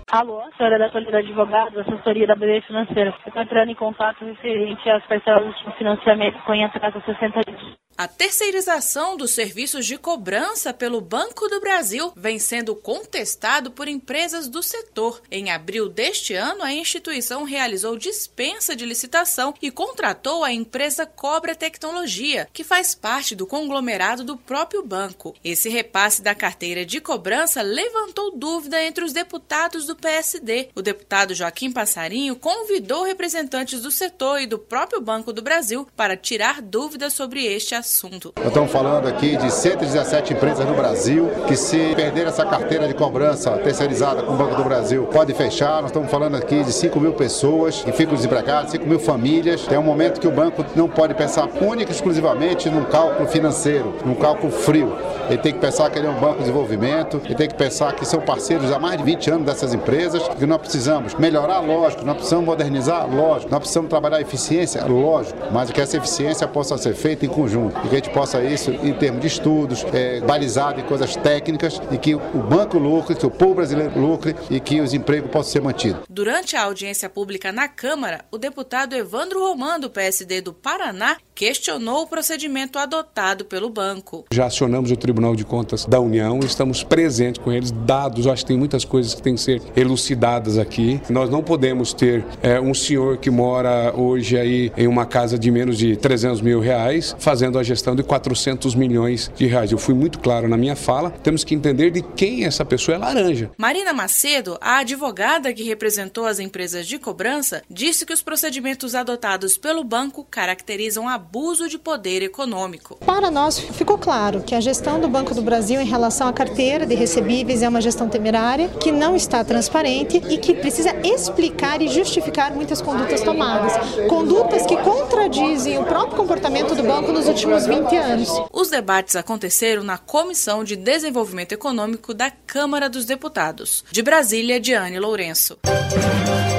Alô, senhora da Colina Advogados, assessoria da BB Financeira. Eu estou entrando em contato referente às parcelas de financiamento com entrada 60 dias. A terceirização dos serviços de cobrança pelo Banco do Brasil vem sendo contestado por empresas do setor. Em abril deste ano, a instituição realizou dispensa de licitação e contratou a empresa Cobra Tecnologia, que faz parte do conglomerado do próprio banco. Esse repasse da carteira de cobrança levantou dúvida entre os deputados do PSD. O deputado Joaquim Passarinho convidou representantes do setor e do próprio Banco do Brasil para tirar dúvidas sobre este assunto. Nós estamos falando aqui de 117 empresas no Brasil que, se perder essa carteira de cobrança terceirizada com o Banco do Brasil, pode fechar. Nós estamos falando aqui de 5 mil pessoas que ficam desempregadas, 5 mil famílias. É um momento que o banco não pode pensar única e exclusivamente num cálculo financeiro, num cálculo frio. Ele tem que pensar que ele é um banco de desenvolvimento, ele tem que pensar que são parceiros há mais de 20 anos dessas empresas, que nós precisamos melhorar, lógico, nós precisamos modernizar, lógico, nós precisamos trabalhar a eficiência, lógico, mas que essa eficiência possa ser feita em conjunto. E que a gente possa isso em termos de estudos, balizado em coisas técnicas, e que o banco lucre, que o povo brasileiro lucre e que os empregos possam ser mantidos. Durante a audiência pública na Câmara, o deputado Evandro Roman, do PSD do Paraná, questionou o procedimento adotado pelo banco. Já acionamos o Tribunal de Contas da União, estamos presentes com eles, dados, acho que tem muitas coisas que têm que ser elucidadas aqui. Nós não podemos ter um senhor que mora hoje aí em uma casa de menos de 300 mil reais, fazendo a gestão de 400 milhões de reais. Eu fui muito claro na minha fala, temos que entender de quem essa pessoa é laranja. Marina Macedo, a advogada que representou as empresas de cobrança, disse que os procedimentos adotados pelo banco caracterizam abuso de poder econômico. Para nós ficou claro que a gestão do Banco do Brasil em relação à carteira de recebíveis é uma gestão temerária, que não está transparente e que precisa explicar e justificar muitas condutas tomadas. Condutas que contradizem o próprio comportamento do banco nos últimos 20 anos. Os debates aconteceram na Comissão de Desenvolvimento Econômico da Câmara dos Deputados. De Brasília, Diane Lourenço.